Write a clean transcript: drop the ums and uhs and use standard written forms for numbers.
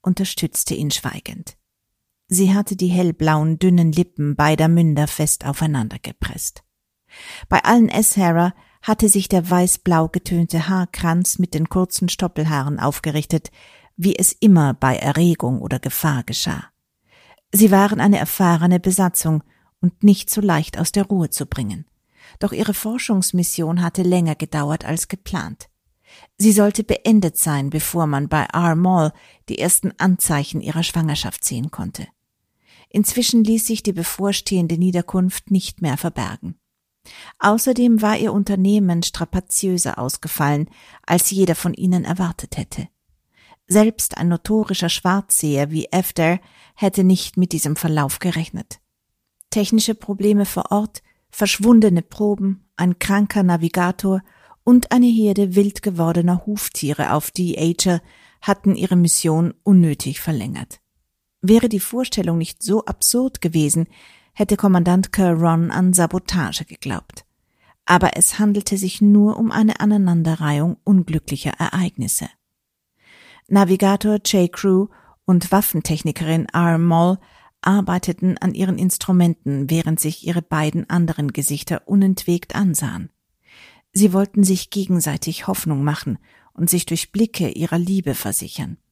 unterstützte ihn schweigend. Sie hatte die hellblauen, dünnen Lippen beider Münder fest aufeinander gepresst. Bei allen Ashara hatte sich der weiß-blau getönte Haarkranz mit den kurzen Stoppelhaaren aufgerichtet, wie es immer bei Erregung oder Gefahr geschah. Sie waren eine erfahrene Besatzung und nicht so leicht aus der Ruhe zu bringen. Doch ihre Forschungsmission hatte länger gedauert als geplant. Sie sollte beendet sein, bevor man bei Armall die ersten Anzeichen ihrer Schwangerschaft sehen konnte. Inzwischen ließ sich die bevorstehende Niederkunft nicht mehr verbergen. Außerdem war ihr Unternehmen strapaziöser ausgefallen, als jeder von ihnen erwartet hätte. Selbst ein notorischer Schwarzseher wie After hätte nicht mit diesem Verlauf gerechnet. Technische Probleme vor Ort, verschwundene Proben, ein kranker Navigator und eine Herde wild gewordener Huftiere auf D-Ager hatten ihre Mission unnötig verlängert. Wäre die Vorstellung nicht so absurd gewesen, hätte Kommandant Caron an Sabotage geglaubt. Aber es handelte sich nur um eine Aneinanderreihung unglücklicher Ereignisse. Navigator J. Crew und Waffentechnikerin R. Moll arbeiteten an ihren Instrumenten, während sich ihre beiden anderen Gesichter unentwegt ansahen. Sie wollten sich gegenseitig Hoffnung machen und sich durch Blicke ihrer Liebe versichern.